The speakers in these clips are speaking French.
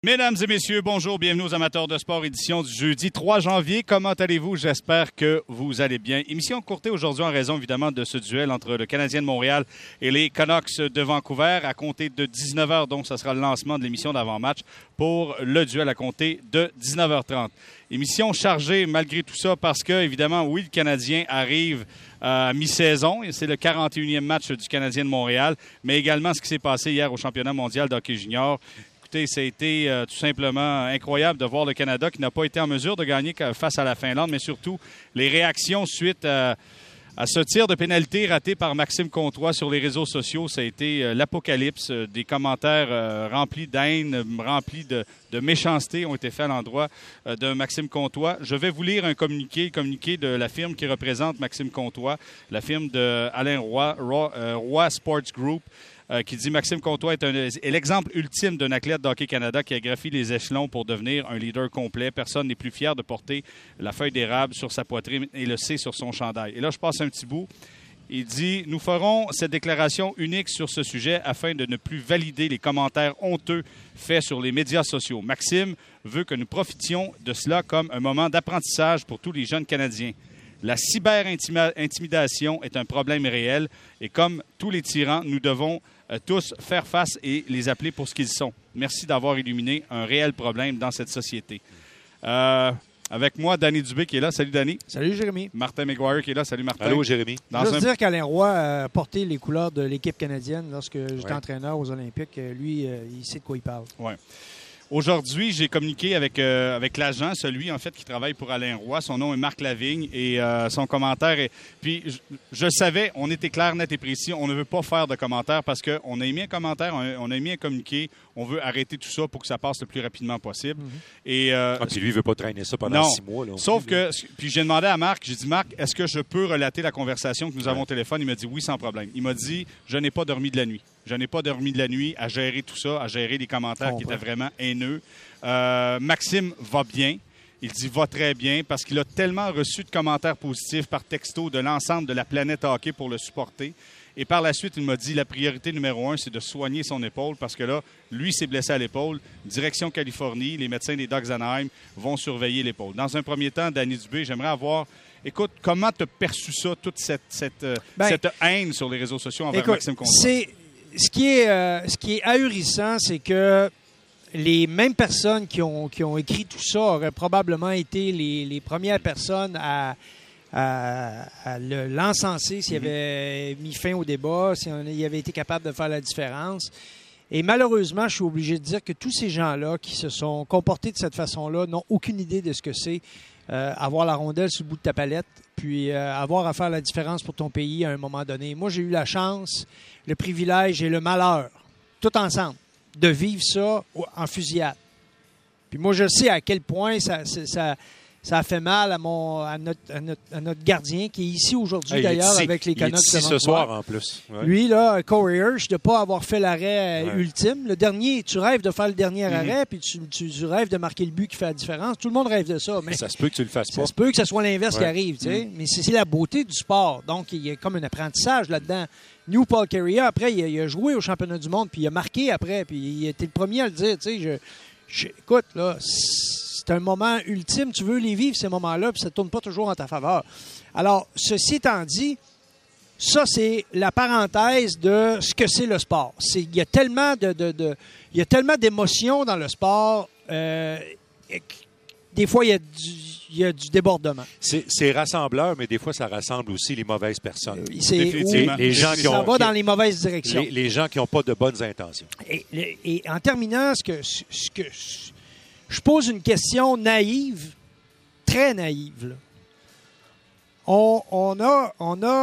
Mesdames et messieurs, bonjour, bienvenue aux amateurs de sport, édition du jeudi 3 janvier. Comment allez-vous? J'espère que vous allez bien. Émission courtée aujourd'hui en raison évidemment de ce duel entre le Canadien de Montréal et les Canucks de Vancouver à compter de 19h. Donc, ça sera le lancement de l'émission d'avant-match pour le duel à compter de 19h30. Émission chargée malgré tout ça parce que, évidemment, oui, le Canadien arrive à mi-saison et c'est le 41e match du Canadien de Montréal, mais également ce qui s'est passé hier au championnat mondial de hockey junior. Ça a été tout simplement incroyable de voir le Canada qui n'a pas été en mesure de gagner face à la Finlande, mais surtout les réactions suite à ce tir de pénalité raté par Maxime Comtois sur les réseaux sociaux. Ça a été l'apocalypse. Des commentaires remplis d'haine, remplis de méchanceté ont été faits à l'endroit de Maxime Comtois. Je vais vous lire un communiqué, le communiqué de la firme qui représente Maxime Comtois, la firme de Alain Roy, Roy Sports Group. Qui dit « Maxime Comtois est l'exemple ultime d'un athlète d'Hockey Canada qui a gravi les échelons pour devenir un leader complet. Personne n'est plus fier de porter la feuille d'érable sur sa poitrine et le C sur son chandail. » Et là, je passe un petit bout. Il dit « Nous ferons cette déclaration unique sur ce sujet afin de ne plus valider les commentaires honteux faits sur les médias sociaux. Maxime veut que nous profitions de cela comme un moment d'apprentissage pour tous les jeunes Canadiens. La cyber-intimidation est un problème réel et comme tous les tyrans, nous devons tous faire face et les appeler pour ce qu'ils sont. Merci d'avoir illuminé un réel problème dans cette société. » Avec moi, Danny Dubé qui est là. Salut, Danny. Salut, Jérémy. Martin McGuire qui est là. Salut, Martin. Allô, Jérémy. Je veux dire qu'Alain Roy a porté les couleurs de l'équipe canadienne lorsque j'étais entraîneur aux Olympiques. Lui, il sait de quoi il parle. Oui. Aujourd'hui, j'ai communiqué avec l'agent, celui en fait qui travaille pour Alain Roy. Son nom est Marc Lavigne et son commentaire est... Puis je savais, on était clair, net et précis, on ne veut pas faire de commentaires parce qu'on a émis un commentaire, on a émis un communiqué, on veut arrêter tout ça pour que ça passe le plus rapidement possible. Et puis lui, il ne veut pas traîner ça pendant 6 mois. Là, sauf que, puis j'ai demandé à Marc, j'ai dit, Marc, est-ce que je peux relater la conversation que nous avons au téléphone? Il m'a dit oui, sans problème. Il m'a dit, je n'ai pas dormi de la nuit. Je n'ai pas dormi de la nuit à gérer tout ça, à gérer les commentaires qui étaient vraiment haineux. Maxime va bien. Il dit va très bien parce qu'il a tellement reçu de commentaires positifs par texto de l'ensemble de la planète hockey pour le supporter. Et par la suite, il m'a dit la priorité numéro 1, c'est de soigner son épaule parce que là, lui s'est blessé à l'épaule. Direction Californie, les médecins des Ducks Anaheim vont surveiller l'épaule. Dans un premier temps, Danny Dubé, j'aimerais avoir... Écoute, comment tu as perçu ça, toute cette haine sur les réseaux sociaux envers Maxime Comtois? Ce qui est ahurissant, c'est que les mêmes personnes qui ont écrit tout ça auraient probablement été les premières personnes à l'encenser s'il avait mis fin au débat, s'il avait été capable de faire la différence. Et malheureusement, je suis obligé de dire que tous ces gens-là qui se sont comportés de cette façon-là n'ont aucune idée de ce que c'est avoir la rondelle sur le bout de ta palette, puis avoir à faire la différence pour ton pays à un moment donné. Moi, j'ai eu la chance, le privilège et le malheur, tout ensemble, de vivre ça en fusillade. Puis moi, je sais à quel point ça a fait mal à notre gardien, qui est ici aujourd'hui, d'ailleurs, avec les Canucks. Il est ici ce soir, en plus. Ouais. Lui, là, Corey Hirsch, de ne pas avoir fait l'arrêt ultime. Le dernier, tu rêves de faire le dernier arrêt, puis tu rêves de marquer le but qui fait la différence. Tout le monde rêve de ça. Mais ça se peut que tu le fasses pas. Ça se peut que ce soit l'inverse qui arrive. Tu sais. Mais c'est la beauté du sport. Donc, il y a comme un apprentissage là-dedans. New Paul Kariya, après, il a joué au championnat du monde, puis il a marqué après, puis il était le premier à le dire. Tu sais, écoute, là... C'est un moment ultime. Tu veux les vivre, ces moments-là, puis ça ne tourne pas toujours en ta faveur. Alors, ceci étant dit, ça, c'est la parenthèse de ce que c'est le sport. Il y a tellement d'émotions dans le sport. Des fois, il y a du débordement. C'est rassembleur, mais des fois, ça rassemble aussi les mauvaises personnes. Les gens qui ça va dans les mauvaises directions. Les gens qui n'ont pas de bonnes intentions. Et en terminant, je pose une question naïve, très naïve. Là. On a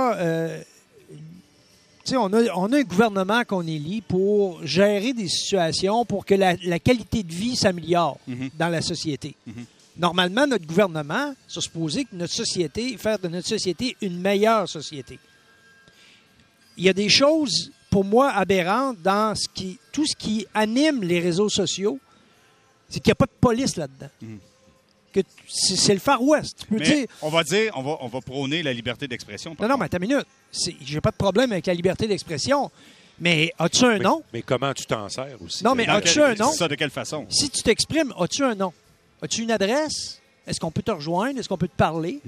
un gouvernement qu'on élit pour gérer des situations pour que la qualité de vie s'améliore dans la société. Normalement, notre gouvernement c'est supposé que faire de notre société une meilleure société. Il y a des choses, pour moi, aberrantes dans tout ce qui anime les réseaux sociaux. C'est qu'il n'y a pas de police là-dedans. Que c'est le Far West. On va prôner la liberté d'expression. Non, mais attends une minute. J'ai pas de problème avec la liberté d'expression. Mais as-tu un nom? Mais comment tu t'en sers aussi? Non, mais as-tu un nom? Ça, de quelle façon? Si tu t'exprimes, as-tu un nom? As-tu une adresse? Est-ce qu'on peut te rejoindre? Est-ce qu'on peut te parler?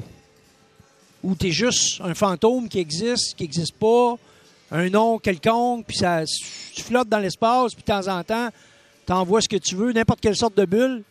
Ou tu es juste un fantôme qui n'existe pas, un nom quelconque, puis tu flottes dans l'espace, puis de temps en temps, tu envoies ce que tu veux, n'importe quelle sorte de bulle,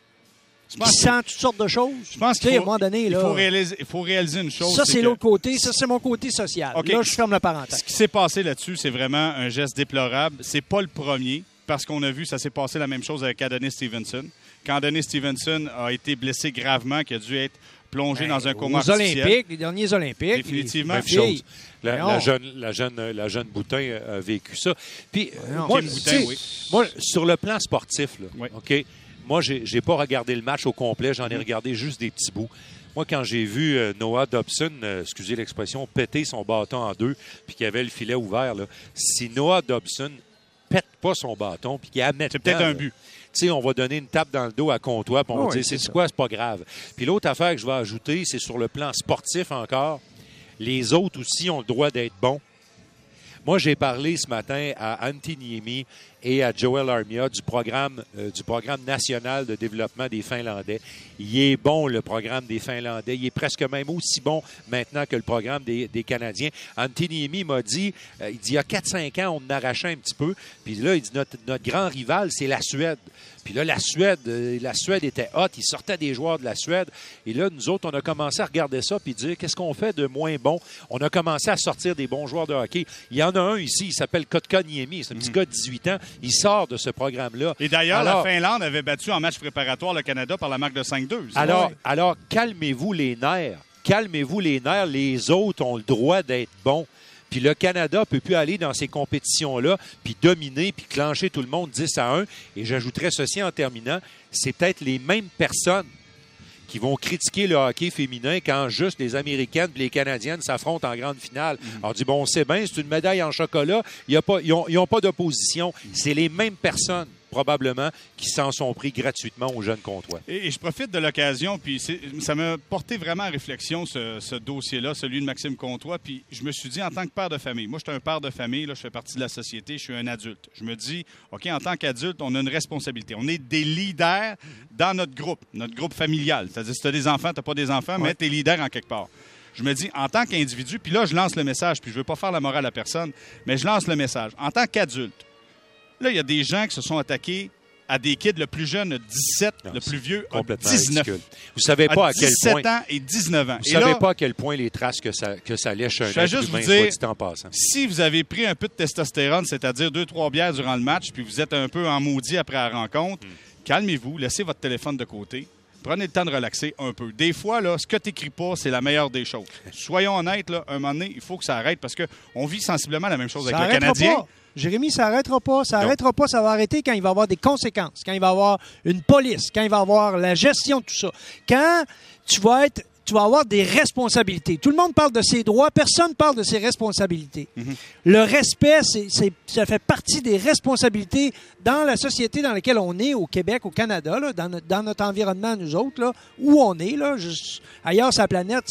qui sent toutes sortes de choses. Je pense à un moment donné, il là, faut réaliser une chose. Ça, c'est l'autre côté. Ça, c'est mon côté social. Okay. Là, je ferme la parenthèse. Ce qui s'est passé là-dessus, c'est vraiment un geste déplorable. C'est pas le premier, parce qu'on a vu, ça s'est passé la même chose avec Adonis Stevenson. Quand Adonis Stevenson a été blessé gravement, qui a dû être plongé dans un coma artificiel. Olympiques, les derniers Olympiques. Définitivement. Même chose. La jeune Boutin a vécu ça. Puis, moi, Boutin, oui. Moi, sur le plan sportif, là, oui. OK, moi, j'ai pas regardé le match au complet. J'en ai regardé juste des petits bouts. Moi, quand j'ai vu Noah Dobson, excusez l'expression, péter son bâton en deux, puis qu'il avait le filet ouvert, là, si Noah Dobson pète pas son bâton, puis qu'il amène... C'est peut-être un but. Tu sais, on va donner une tape dans le dos à Comtois, puis on va dire, c'est quoi, c'est pas grave. Puis l'autre affaire que je vais ajouter, c'est sur le plan sportif encore. Les autres aussi ont le droit d'être bons. Moi, j'ai parlé ce matin à Antti Niemi et à Joel Armia du programme national de développement des Finlandais. Il est bon, le programme des Finlandais. Il est presque même aussi bon maintenant que le programme des Canadiens. Antti Niemi m'a dit, il y a 4-5 ans, on en arrachait un petit peu. Puis là, il dit, notre grand rival, c'est la Suède. Puis là, la Suède était hot. Il sortait des joueurs de la Suède. Et là, nous autres, on a commencé à regarder ça puis dire, qu'est-ce qu'on fait de moins bon? On a commencé à sortir des bons joueurs de hockey. Il y en a un ici, il s'appelle Kotkaniemi. C'est un petit gars de 18 ans. Il sort de ce programme-là. Et d'ailleurs, la Finlande avait battu en match préparatoire le Canada par la marque de 5-2. Alors, calmez-vous les nerfs. Calmez-vous les nerfs. Les autres ont le droit d'être bons. Puis le Canada ne peut plus aller dans ces compétitions-là, puis dominer, puis clencher tout le monde 10-1. Et j'ajouterais ceci en terminant, c'est peut-être les mêmes personnes qui vont critiquer le hockey féminin quand juste les Américaines et les Canadiennes s'affrontent en grande finale. Alors, on dit, bon, c'est bien, c'est une médaille en chocolat, ils n'ont pas d'opposition. C'est les mêmes personnes, probablement, qui s'en sont pris gratuitement aux jeunes Comtois. Et je profite de l'occasion, puis ça m'a porté vraiment à réflexion, ce dossier-là, celui de Maxime Comtois, puis je me suis dit, en tant que père de famille, moi, je suis un père de famille, là, je fais partie de la société, je suis un adulte. Je me dis, OK, en tant qu'adulte, on a une responsabilité. On est des leaders dans notre groupe familial. C'est-à-dire, si tu as des enfants, tu n'as pas des enfants, mais tu es leader en quelque part. Je me dis, en tant qu'individu, puis là, je lance le message, puis je ne veux pas faire la morale à personne, mais je lance le message. En tant qu'adulte, là, il y a des gens qui se sont attaqués à des kids, le plus jeune, 17, le plus vieux, 19. Ridicule. Vous savez pas à quel point... 17 ans et 19 ans. Vous savez pas à quel point les traces que ça lèche un être humain, soit dit en passant. Si vous avez pris un peu de testostérone, c'est-à-dire 2-3 bières durant le match, puis vous êtes un peu en maudit après la rencontre, calmez-vous, laissez votre téléphone de côté. Prenez le temps de relaxer un peu. Des fois, là, ce que tu n'écris pas, c'est la meilleure des choses. Soyons honnêtes, là, un moment donné, il faut que ça arrête parce qu'on vit sensiblement la même chose avec le Canadien. Pas. Jérémy, ça n'arrêtera pas. Ça n'arrêtera pas. Ça va arrêter quand il va y avoir des conséquences, quand il va y avoir une police, quand il va y avoir la gestion de tout ça. Quand tu vas avoir des responsabilités. Tout le monde parle de ses droits, personne ne parle de ses responsabilités. Le respect, ça fait partie des responsabilités dans la société dans laquelle on est, au Québec, au Canada, là, dans notre environnement, nous autres, là, où on est, là, ailleurs sur la planète.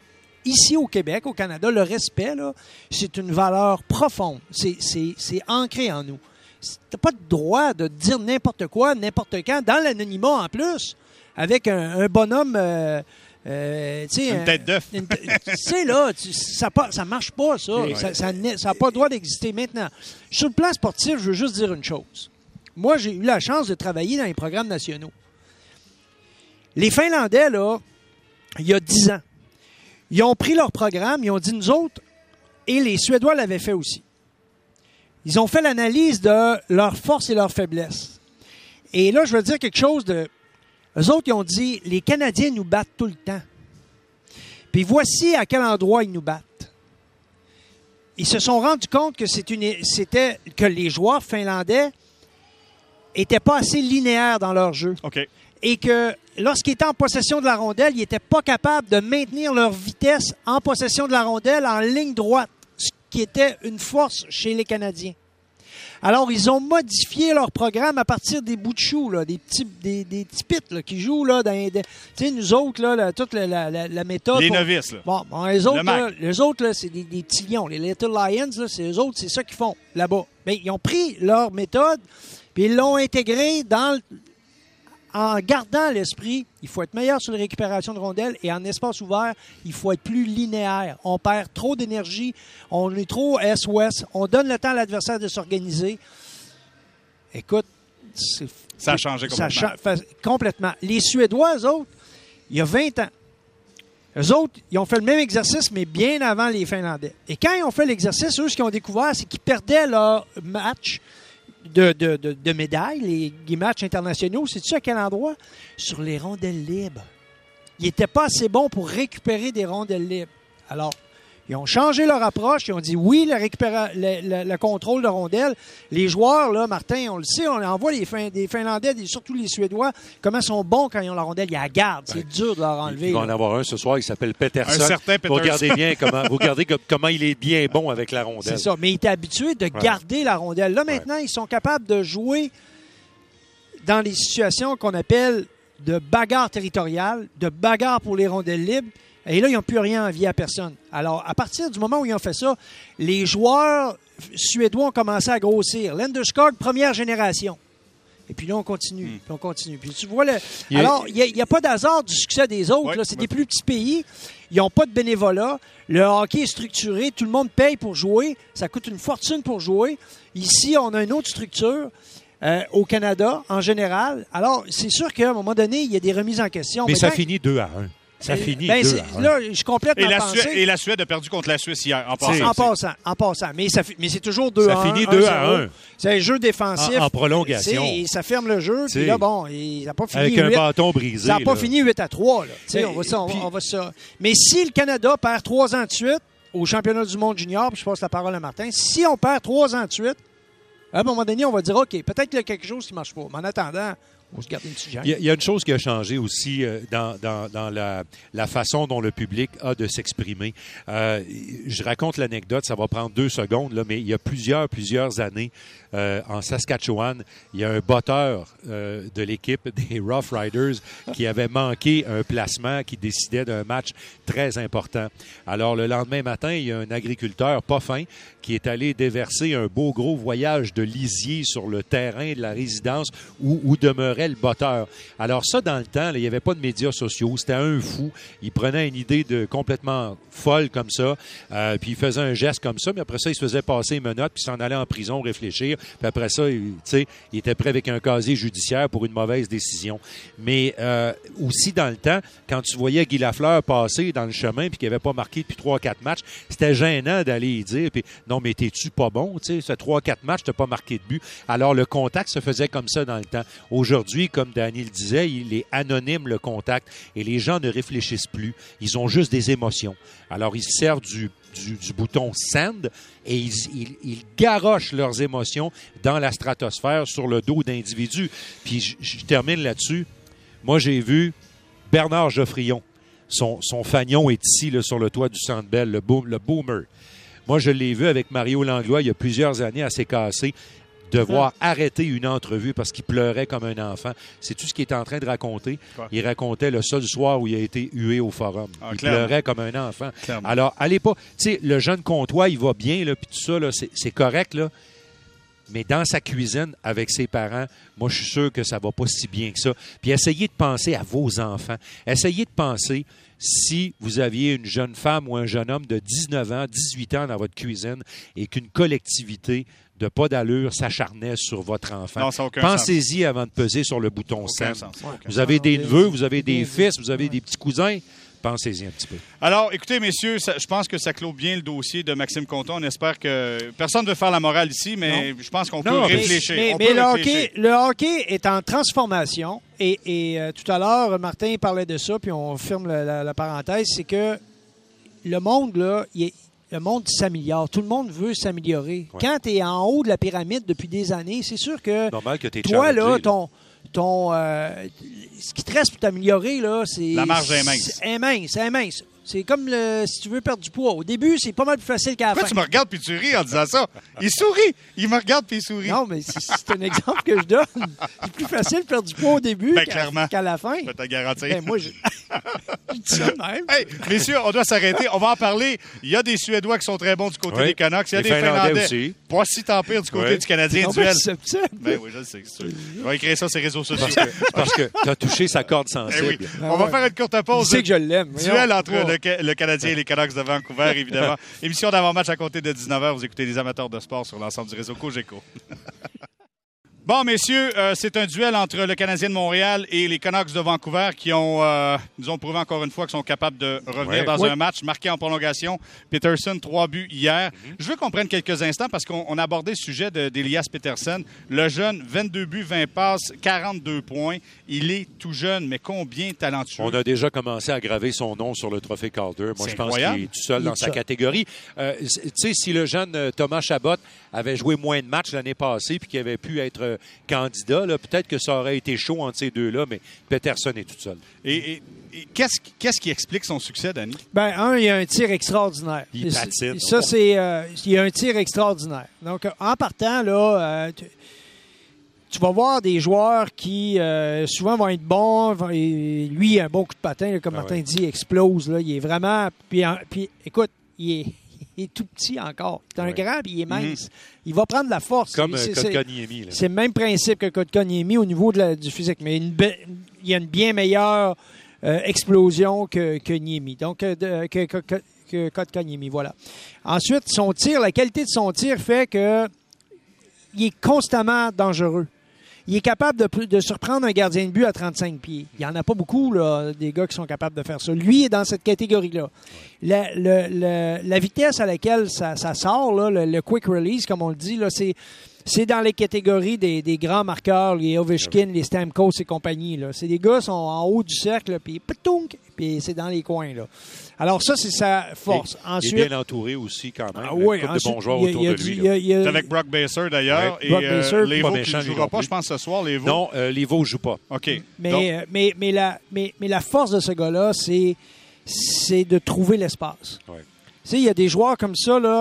Ici, au Québec, au Canada, le respect, là, c'est une valeur profonde. C'est ancré en nous. Tu n'as pas de droit de dire n'importe quoi, n'importe quand, dans l'anonymat en plus, avec un bonhomme... une tête d'œuf. Tu sais, là, ça marche pas, ça. Oui. Ça n'a pas le droit d'exister maintenant. Sur le plan sportif, je veux juste dire une chose. Moi, j'ai eu la chance de travailler dans les programmes nationaux. Les Finlandais, là, il y a 10 ans, ils ont pris leur programme, ils ont dit nous autres, et les Suédois l'avaient fait aussi. Ils ont fait l'analyse de leurs forces et leurs faiblesses. Et là, je veux dire quelque chose de... Eux autres, ils ont dit, les Canadiens nous battent tout le temps. Puis voici à quel endroit ils nous battent. Ils se sont rendus compte que c'était que les joueurs finlandais n'étaient pas assez linéaires dans leur jeu. Okay. Et que lorsqu'ils étaient en possession de la rondelle, ils n'étaient pas capables de maintenir leur vitesse en possession de la rondelle en ligne droite, ce qui était une force chez les Canadiens. Alors, ils ont modifié leur programme à partir des bouts de choux, là, des petits pits là, qui jouent là, tu sais, nous autres, là, toute la méthode. Les novices, là. Bon, les autres, là, c'est des petits lions. Les Little Lions, là, c'est eux autres, c'est ça qu'ils font là-bas. Bien, ils ont pris leur méthode, puis ils l'ont intégrée en gardant l'esprit, il faut être meilleur sur les récupérations de rondelles et en espace ouvert, il faut être plus linéaire. On perd trop d'énergie, on est trop est-ouest, on donne le temps à l'adversaire de s'organiser. Écoute, ça a changé complètement. Complètement. Les Suédois, eux autres, il y a 20 ans, eux autres, ils ont fait le même exercice, mais bien avant les Finlandais. Et quand ils ont fait l'exercice, eux, ce qu'ils ont découvert, c'est qu'ils perdaient leur match de médailles, les matchs internationaux. Sais-tu à quel endroit? Sur les rondelles libres. Ils n'étaient pas assez bons pour récupérer des rondelles libres. Alors, ils ont changé leur approche. Ils ont dit oui, le contrôle de rondelles. Les joueurs, là, Martin, on le sait, on envoie des Finlandais, surtout les Suédois, comment ils sont bons quand ils ont la rondelle. Ils la gardent. C'est dur de leur enlever. Il va en avoir un ce soir, il s'appelle Peterson. Un certain Peterson. Vous regardez comment il est bien bon avec la rondelle. C'est ça. Mais il était habitué de garder la rondelle. Là, maintenant, ils sont capables de jouer dans les situations qu'on appelle de bagarre territoriale, de bagarre pour les rondelles libres. Et là, ils n'ont plus rien à envier à personne. Alors, à partir du moment où ils ont fait ça, les joueurs suédois ont commencé à grossir. Landeskog, première génération. Et puis là, on continue. Puis on continue. Puis tu vois, alors, il n'y a pas d'hasard du succès des autres. Là. C'est des plus petits pays. Ils n'ont pas de bénévolat. Le hockey est structuré. Tout le monde paye pour jouer. Ça coûte une fortune pour jouer. Ici, on a une autre structure. Au Canada, en général. Alors, c'est sûr qu'à un moment donné, il y a des remises en question. Mais ça finit 2-1. Ça finit 2-1. Là, je complète ma pensée. Et la Suède a perdu contre la Suisse hier, en passant. Mais c'est toujours 2-1. Ça finit 2-1. C'est un jeu défensif. En prolongation. Et ça ferme le jeu. Puis là, bon, il n'a pas fini. Avec un bâton brisé. Ça n'a pas fini 8-3. On va ça. Mais si le Canada perd 3 ans de suite au championnat du monde junior, puis je passe la parole à Martin, si on perd 3 ans de suite, à un moment donné, on va dire, OK, peut-être qu'il y a quelque chose qui ne marche pas. Mais en attendant, on va se garder une petite gêne. Il y a une chose qui a changé aussi dans la façon dont le public a de s'exprimer. Je raconte l'anecdote, ça va prendre 2 secondes, là, mais il y a plusieurs années, en Saskatchewan, il y a un botteur de l'équipe des Rough Riders qui avait manqué un placement qui décidait d'un match très important. Alors, le lendemain matin, il y a un agriculteur pas fin qui est allé déverser un beau gros voyage de lisier sur le terrain de la résidence où demeurait le botteur. Alors ça, dans le temps, là, il n'y avait pas de médias sociaux. C'était un fou. Il prenait une idée complètement folle comme ça, puis il faisait un geste comme ça, mais après ça, il se faisait passer une menotte, puis il s'en allait en prison réfléchir. Puis après ça, il était prêt avec un casier judiciaire pour une mauvaise décision. Mais aussi, dans le temps, quand tu voyais Guy Lafleur passer dans le chemin puis qu'il n'avait pas marqué depuis 3-4 matchs, c'était gênant d'aller y dire, puis non, mais t'es-tu pas bon? Tu sais, ça 3-4 matchs, t'as pas marqué de but. Alors, le contact se faisait comme ça dans le temps. Aujourd'hui, comme Danny le disait, il est anonyme, le contact, et les gens ne réfléchissent plus. Ils ont juste des émotions. Alors, ils se servent du bouton « send » et ils garochent leurs émotions dans la stratosphère sur le dos d'individus. Puis, je termine là-dessus. Moi, j'ai vu Bernard Geoffrion. Son fanion est ici, là, sur le toit du Centre Bell, le boomer. Moi, je l'ai vu avec Mario Langlois il y a plusieurs années à s'est cassé. Devoir arrêter une entrevue parce qu'il pleurait comme un enfant. C'est tout ce qu'il était en train de raconter. Quoi? Il racontait le seul soir où il a été hué au forum. Il pleurait comme un enfant. Clairement. Alors, allez pas... Tu sais, le jeune comtois, il va bien, là, puis tout ça, là, c'est correct, là. Mais dans sa cuisine, avec ses parents, moi, je suis sûr que ça va pas si bien que ça. Puis essayez de penser à vos enfants. Essayez de penser... Si vous aviez une jeune femme ou un jeune homme de 19 ans, 18 ans dans votre cuisine et qu'une collectivité de pas d'allure s'acharnait sur votre enfant, pensez-y avant de peser sur le bouton « send ». Vous avez des neveux, vous avez des fils, vous avez des petits cousins. Pensez-y un petit peu. Alors, écoutez, messieurs, je pense que ça clôt bien le dossier de Maxime Comtois. On espère que... Personne ne veut faire la morale ici, mais je pense qu'on peut réfléchir. Mais le hockey est en transformation. Et tout à l'heure, Martin parlait de ça, puis on ferme la parenthèse, c'est que le monde, là, le monde s'améliore. Tout le monde veut s'améliorer. Ouais. Quand tu es en haut de la pyramide depuis des années, c'est sûr que, normal que toi, là, ce qui te reste pour t'améliorer, là, c'est... La marge est mince. C'est mince. C'est comme si tu veux perdre du poids. Au début, c'est pas mal plus facile qu'à la fin. Pourquoi tu me regardes puis tu ris en disant ça? Il sourit. Il me regarde puis il sourit. Non, mais c'est un exemple que je donne. C'est plus facile de perdre du poids au début qu'à la fin. Je peux te garantir. Ben, moi, je dis ça de même. Hey, messieurs, on doit s'arrêter. On va en parler. Il y a des Suédois qui sont très bons du côté des Canucks. Il y a des Finlandais aussi. Pas si tant pire du côté du Canadien duel. Ben oui, je le sais. Je vais écrire ça sur les réseaux sociaux. Parce que tu as touché sa corde sensible. Oui. On va faire une courte pause. Tu sais que je l'aime. Duel entre le Canadien et les Canucks de Vancouver, évidemment. Émission d'avant-match à compter de 19h. Vous écoutez les amateurs de sport sur l'ensemble du réseau Cogeco. Bon, messieurs, c'est un duel entre le Canadien de Montréal et les Canucks de Vancouver qui nous ont prouvé encore une fois qu'ils sont capables de revenir dans un match marqué en prolongation. Peterson, 3 buts hier. Je veux qu'on prenne quelques instants parce qu'on a abordé le sujet d'Elias Peterson. Le jeune, 22 buts, 20 passes, 42 points. Il est tout jeune, mais combien talentueux. On a déjà commencé à graver son nom sur le trophée Calder. Moi, je pense qu'il est tout seul dans sa catégorie. Tu sais, si le jeune Thomas Chabot avait joué moins de matchs l'année passée puis qu'il avait pu être candidat, peut-être que ça aurait été chaud entre ces deux-là, mais Peterson est tout seul. Et qu'est-ce qui explique son succès, Danny? Ben, il y a un tir extraordinaire. Il patine. Ça, il y a un tir extraordinaire. Donc, en partant, là, tu vas voir des joueurs qui, souvent, vont être bons. Lui, il a un bon coup de patin, là, comme Martin dit, il explose. Là, il est vraiment... Puis écoute, il est tout petit encore. Il est un grand puis il est mince. Il va prendre la force. Comme Kotkaniemi. C'est le même principe que Kotkaniemi au niveau du physique. Mais il y a une bien meilleure explosion que Niemi. Donc, que Kotkaniemi, voilà. Ensuite, son tir, la qualité de son tir fait que il est constamment dangereux. Il est capable de surprendre un gardien de but à 35 pieds. Il n'y en a pas beaucoup, là, des gars qui sont capables de faire ça. Lui est dans cette catégorie-là. La vitesse à laquelle ça sort, là, le quick release, comme on le dit, là, c'est dans les catégories des grands marqueurs, les Ovechkin, les Stamkos et compagnie. Là. C'est des gars qui sont en haut du cercle, puis c'est dans les coins. Là. Alors ça, c'est sa force. Ensuite, il est bien entouré aussi quand même. Oui, de bons joueurs autour de lui. C'est avec Brock Baser d'ailleurs. Et Lévo qui ne jouera pas, je pense, ce soir. Lévo. Non, Lévo ne joue pas. OK. Mais la force de ce gars-là, c'est de trouver l'espace. Ouais. Tu sais, il y a des joueurs comme ça, là.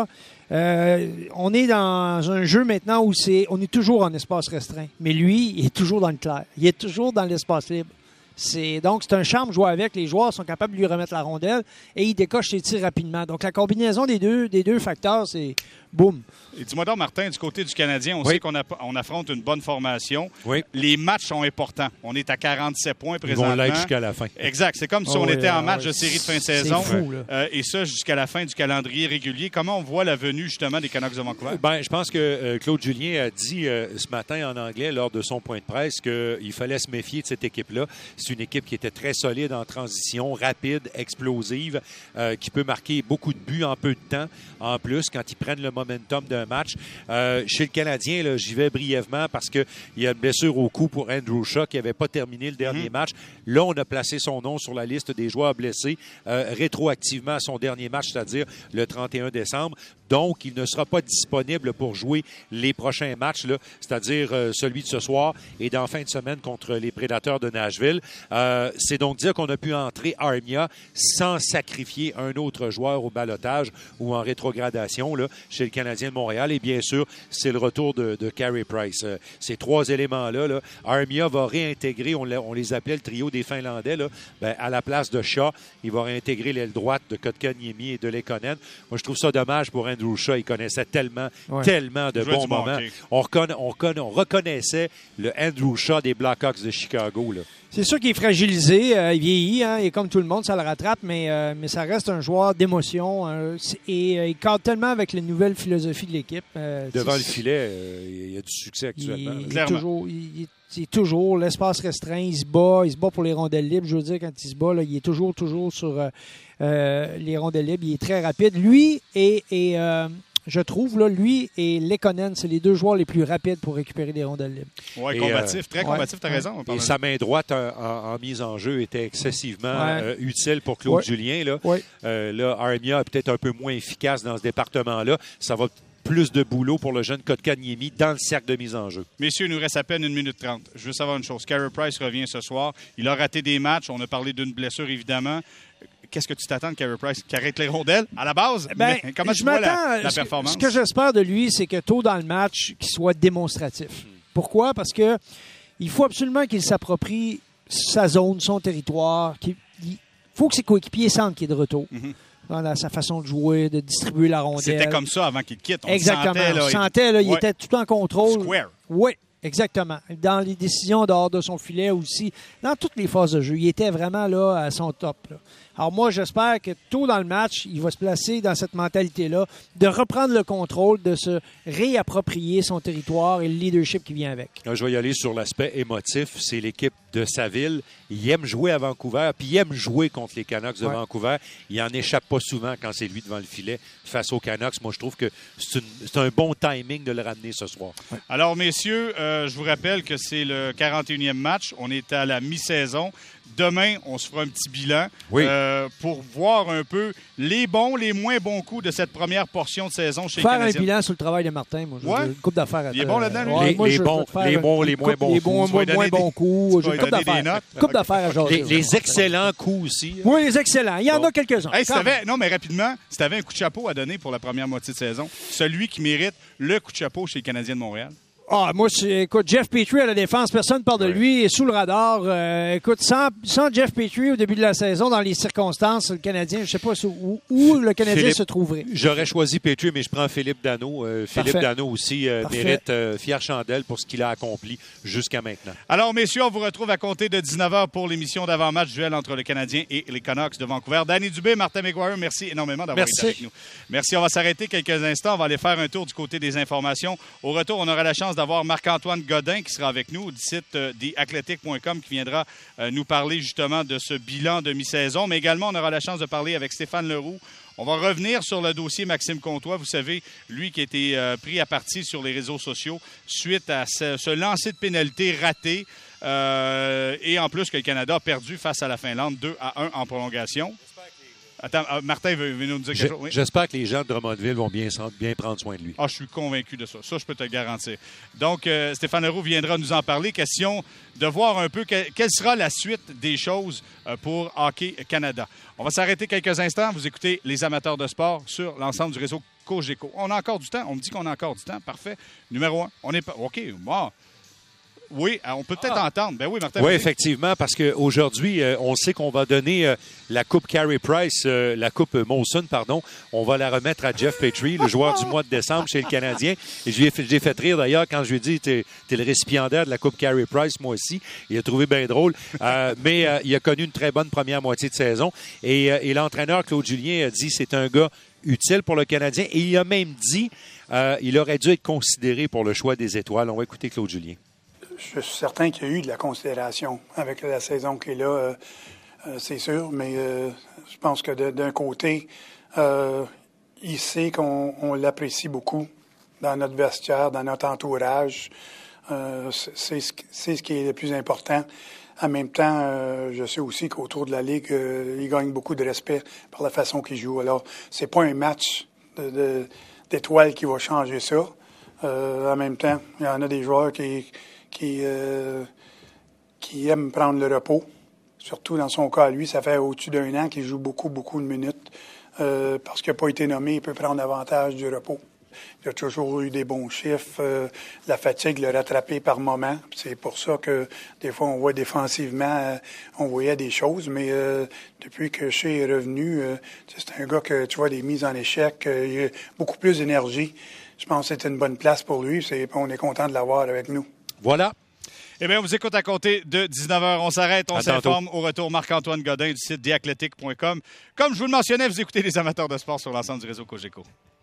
On est dans un jeu maintenant où on est toujours en espace restreint. Mais lui, il est toujours dans le clair. Il est toujours dans l'espace libre. Donc, c'est un charme de jouer avec. Les joueurs sont capables de lui remettre la rondelle et il décoche ses tirs rapidement. Donc, la combinaison des deux facteurs, c'est boum. Et dis-moi donc, Martin, du côté du Canadien, on sait qu'on affronte une bonne formation. Oui. Les matchs sont importants. On est à 47 points présentement. Ils vont l'être jusqu'à la fin. Exact. C'est comme si on était en match de série de fin de saison. C'est fou, là. Et ça, jusqu'à la fin du calendrier régulier. Comment on voit la venue, justement, des Canucks de Vancouver? Ben, je pense que Claude Julien a dit ce matin en anglais, lors de son point de presse, qu'il fallait se méfier de cette équipe-là. C'est une équipe qui était très solide en transition, rapide, explosive, qui peut marquer beaucoup de buts en peu de temps. En plus, quand ils prennent le momentum d'un match. Chez le Canadien, là, j'y vais brièvement parce qu'il y a une blessure au cou pour Andrew Shaw qui n'avait pas terminé le dernier match. Là, on a placé son nom sur la liste des joueurs blessés rétroactivement à son dernier match, c'est-à-dire le 31 décembre. Donc, il ne sera pas disponible pour jouer les prochains matchs, là, c'est-à-dire celui de ce soir et dans fin de semaine contre les Prédateurs de Nashville. C'est donc dire qu'on a pu entrer Armia sans sacrifier un autre joueur au ballottage ou en rétrogradation là, chez le Canadien de Montréal. Et bien sûr, c'est le retour de Carey Price. Ces trois éléments-là, là, Armia va réintégrer, on les appelait le trio des Finlandais, là, à la place de Shaw, il va réintégrer l'aile droite de Kotkaniemi et de Lekonen. Moi, je trouve ça dommage pour Andrew Shaw. Il connaissait tellement de bons moments. On reconnaissait le Andrew Shaw des Blackhawks de Chicago. Là. C'est sûr qu'il est fragilisé, il vieillit, hein, et comme tout le monde, ça le rattrape, mais ça reste un joueur d'émotion et il cadre tellement avec la nouvelle philosophie de l'équipe. Devant le filet, il y a du succès actuellement. C'est toujours l'espace restreint, il se bat pour les rondelles libres. Je veux dire, quand il se bat, là, il est toujours sur les rondelles libres, il est très rapide. Lui je trouve, là, lui et Lekonen, c'est les deux joueurs les plus rapides pour récupérer des rondelles libres. Oui, combatif, très combatif, t'as raison. Et sa main droite en mise en jeu était excessivement utile pour Claude Julien. Là, là Armia est peut-être un peu moins efficace dans ce département-là. Ça va plus de boulot pour le jeune Kotkaniemi dans le cercle de mise en jeu. Messieurs, il nous reste à peine 1 minute 30. Je veux savoir une chose. Carey Price revient ce soir. Il a raté des matchs. On a parlé d'une blessure, évidemment. qu'est-ce que tu t'attends de Carey Price qui arrête les rondelles à la base? Mais comment tu vois la performance? Ce que j'espère de lui, c'est que tôt dans le match, qu'il soit démonstratif. Pourquoi? Parce que il faut absolument qu'il s'approprie sa zone, son territoire. Il faut que ses coéquipiers sentent qu'il est de retour. Dans sa façon de jouer, de distribuer la rondelle. C'était comme ça avant qu'il quitte. Exactement. On sentait, là, il était tout en contrôle. Square. Oui, exactement. Dans les décisions dehors de son filet aussi, dans toutes les phases de jeu, il était vraiment là à son top. Là. Alors moi, j'espère que tôt dans le match, il va se placer dans cette mentalité-là, de reprendre le contrôle, de se réapproprier son territoire et le leadership qui vient avec. Là, je vais y aller sur l'aspect émotif. C'est l'équipe de sa ville. Il aime jouer à Vancouver, puis il aime jouer contre les Canucks de Vancouver. Il n'en échappe pas souvent quand c'est lui devant le filet face aux Canucks. Moi, je trouve que c'est un bon timing de le ramener ce soir. Ouais. Alors, messieurs, je vous rappelle que c'est le 41e match. On est à la mi-saison. Demain, on se fera un petit bilan pour voir un peu les bons, les moins bons coups de cette première portion de saison chez les Canadiens. Faire un bilan sur le travail de Martin. Moi, j'ai une coupe d'affaires. Il est bon là-dedans, lui? Les moins bons coups. J'ai une coupe d'affaires. Coupe d'affaires à jaser. Les excellents coups aussi. Oui, les excellents. Il y en a quelques-uns. Hey, non, mais rapidement, si tu avais un coup de chapeau à donner pour la première moitié de saison, celui qui mérite le coup de chapeau chez les Canadiens de Montréal. Ah, moi, écoute, Jeff Petrie à la défense, personne ne parle de lui, il est sous le radar. Écoute, sans Jeff Petrie au début de la saison, dans les circonstances, le Canadien, je ne sais pas où le Canadien se trouverait. J'aurais choisi Petrie, mais je prends Philippe Danault. Philippe Danault aussi mérite fière chandelle pour ce qu'il a accompli jusqu'à maintenant. Alors, messieurs, on vous retrouve à compter de 19h pour l'émission d'avant-match duel entre le Canadien et les Canucks de Vancouver. Danny Dubé, Martin McGuire, merci énormément d'avoir été avec nous. Merci, on va s'arrêter quelques instants. On va aller faire un tour du côté des informations. Au retour, on aura la chance d'avoir Marc-Antoine Godin qui sera avec nous du site theathletic.com qui viendra nous parler justement de ce bilan de mi-saison. Mais également, on aura la chance de parler avec Stéphane Leroux. On va revenir sur le dossier Maxime Comtois. Vous savez, lui qui a été pris à partie sur les réseaux sociaux suite à ce lancer de pénalité raté. Et en plus que le Canada a perdu face à la Finlande 2-1 en prolongation. Attends, Martin veut nous dire quelque chose. Oui? J'espère que les gens de Drummondville vont bien prendre soin de lui. Ah, je suis convaincu de ça. Ça, je peux te le garantir. Donc, Stéphane Leroux viendra nous en parler. Question de voir un peu quelle sera la suite des choses pour Hockey Canada. On va s'arrêter quelques instants. Vous écoutez les amateurs de sport sur l'ensemble du réseau Cogeco. On a encore du temps. On me dit qu'on a encore du temps. Parfait. Numéro 1. On est pas. OK. Bon. Oui, on peut peut-être entendre. Ben oui, Martin. Oui, effectivement, parce qu'aujourd'hui, on sait qu'on va donner la Coupe Carey Price, la Coupe Molson, pardon. On va la remettre à Jeff Petrie, le joueur du mois de décembre chez le Canadien. Et j'ai fait rire d'ailleurs quand je lui ai dit t'es le récipiendaire de la Coupe Carey Price, moi aussi. Il a trouvé bien drôle. Mais il a connu une très bonne première moitié de saison. Et l'entraîneur Claude Julien a dit c'est un gars utile pour le Canadien. Et il a même dit il aurait dû être considéré pour le choix des étoiles. On va écouter Claude Julien. Je suis certain qu'il y a eu de la considération avec la saison qui est là, c'est sûr, mais je pense que d'un côté, il sait qu'on l'apprécie beaucoup dans notre vestiaire, dans notre entourage. C'est ce qui est le plus important. En même temps, je sais aussi qu'autour de la Ligue, il gagne beaucoup de respect par la façon qu'il joue. Alors, c'est pas un match d'étoiles qui va changer ça. En même temps, il y en a des joueurs qui aime prendre le repos. Surtout dans son cas, lui, ça fait au-dessus d'un an qu'il joue beaucoup de minutes. Parce qu'il n'a pas été nommé, il peut prendre avantage du repos. Il a toujours eu des bons chiffres. La fatigue l'a rattrapé par moment. C'est pour ça que des fois, on voit défensivement, on voyait des choses. Mais depuis que Shea est revenu, c'est un gars que tu vois des mises en échec. Il a beaucoup plus d'énergie. Je pense que c'était une bonne place pour lui. On est content de l'avoir avec nous. Voilà. Eh bien, on vous écoute à compter de 19h. On s'arrête, on s'informe. Au retour, Marc-Antoine Godin du site theathletic.com. Comme je vous le mentionnais, vous écoutez les amateurs de sport sur l'ensemble du réseau Cogeco.